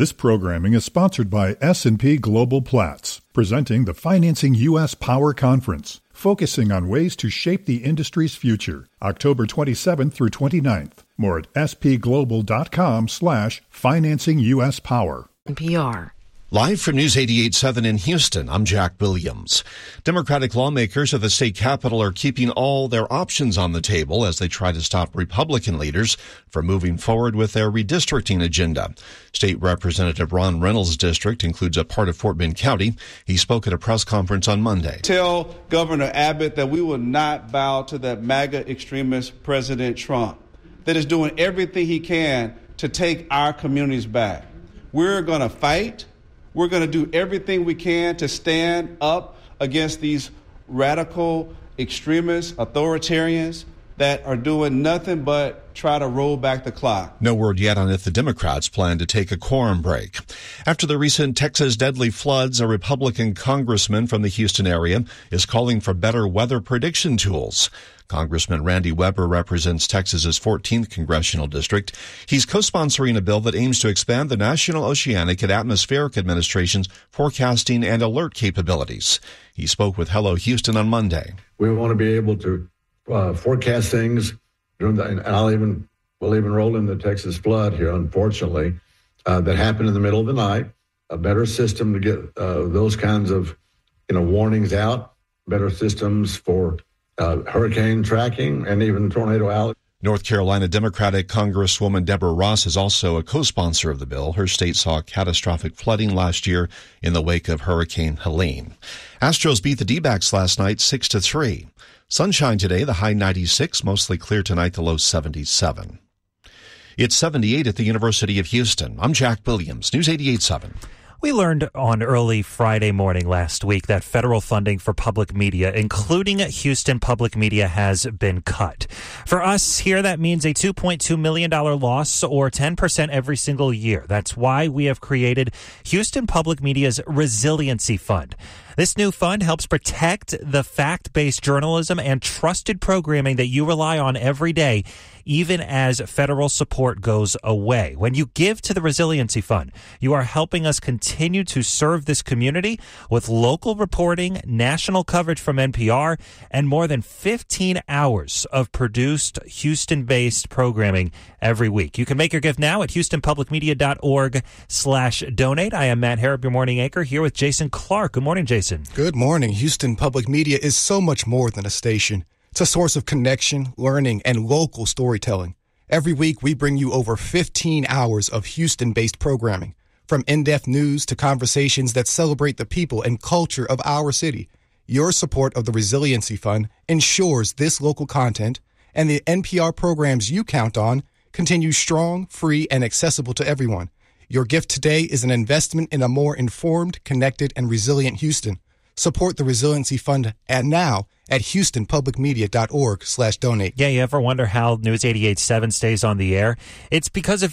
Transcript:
This programming is sponsored by S&P Global Platts, presenting the Financing U.S. Power Conference, focusing on ways to shape the industry's future, October 27th through 29th. More at spglobal.com/financinguspower. NPR. Live from News 88.7 in Houston, I'm Jack Williams. Democratic lawmakers at the state capitol are keeping all their options on the table as they try to stop Republican leaders from moving forward with their redistricting agenda. State Representative Ron Reynolds' district includes a part of Fort Bend County. He spoke at a press conference on Monday. Tell Governor Abbott that we will not bow to that MAGA extremist President Trump that is doing everything he can to take our communities back. We're going to fight. We're going to do everything we can to stand up against these radical extremists, authoritarians that are doing nothing but try to roll back the clock. No word yet on if the Democrats plan to take a quorum break. After the recent Texas deadly floods, a Republican congressman from the Houston area is calling for better weather prediction tools. Congressman Randy Weber represents Texas's 14th congressional district. He's co-sponsoring a bill that aims to expand the National Oceanic and Atmospheric Administration's forecasting and alert capabilities. He spoke with Hello Houston on Monday. We want to be able to forecast things during and we'll even roll in the Texas flood here, unfortunately, that happened in the middle of the night. A better system to get those kinds of warnings out. Better systems for hurricane tracking and even tornado alert. North Carolina Democratic Congresswoman Deborah Ross is also a co-sponsor of the bill. Her state saw catastrophic flooding last year in the wake of Hurricane Helene. Astros beat the D-backs last night 6-3. Sunshine today, the high 96, mostly clear tonight, the low 77. It's 78 at the University of Houston. I'm Jack Williams, News 88.7. We learned on early Friday morning last week that federal funding for public media, including Houston Public Media, has been cut. For us here, that means a $2.2 million loss, or 10% every single year. That's why we have created Houston Public Media's Resiliency Fund. This new fund helps protect the fact-based journalism and trusted programming that you rely on every day, even as federal support goes away. When you give to the Resiliency Fund, you are helping us continue to serve this community with local reporting, national coverage from NPR, and more than 15 hours of produced Houston-based programming every week. You can make your gift now at houstonpublicmedia.org/donate. I am Matt Harrop, your morning anchor, here with Jason Clark. Good morning, Jason. Good morning. Houston Public Media is so much more than a station. It's a source of connection, learning, and local storytelling. Every week, we bring you over 15 hours of Houston-based programming, from in-depth news to conversations that celebrate the people and culture of our city. Your support of the Resiliency Fund ensures this local content and the NPR programs you count on continue strong, free, and accessible to everyone. Your gift today is an investment in a more informed, connected, and resilient Houston. Support the Resiliency Fund now at houstonpublicmedia.org/donate. Yeah, you ever wonder how News 88.7 stays on the air? It's because of